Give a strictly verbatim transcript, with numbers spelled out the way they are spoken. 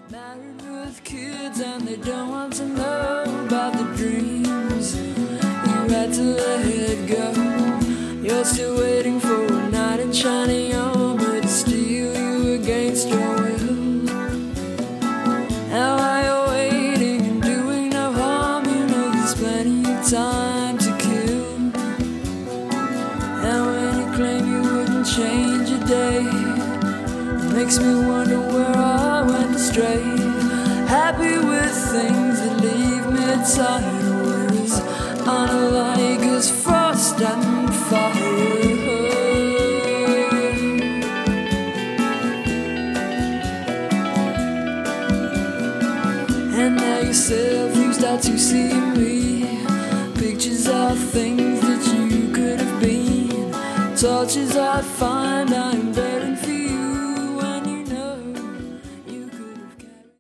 Married with kids and they don't want to know about the dreams you had to let go. You're still waiting for a knight in shining armor to steal you against your will. Now while you're waiting and doing no harm, you know there's plenty of time to kill. And when you claim you wouldn't change a day, it makes me wonder where I went astray. Happy with things that leave me tired, whereas unlike as frost and fire. And now yourself you start to see me, pictures of things that you could have been, torches I find I'm better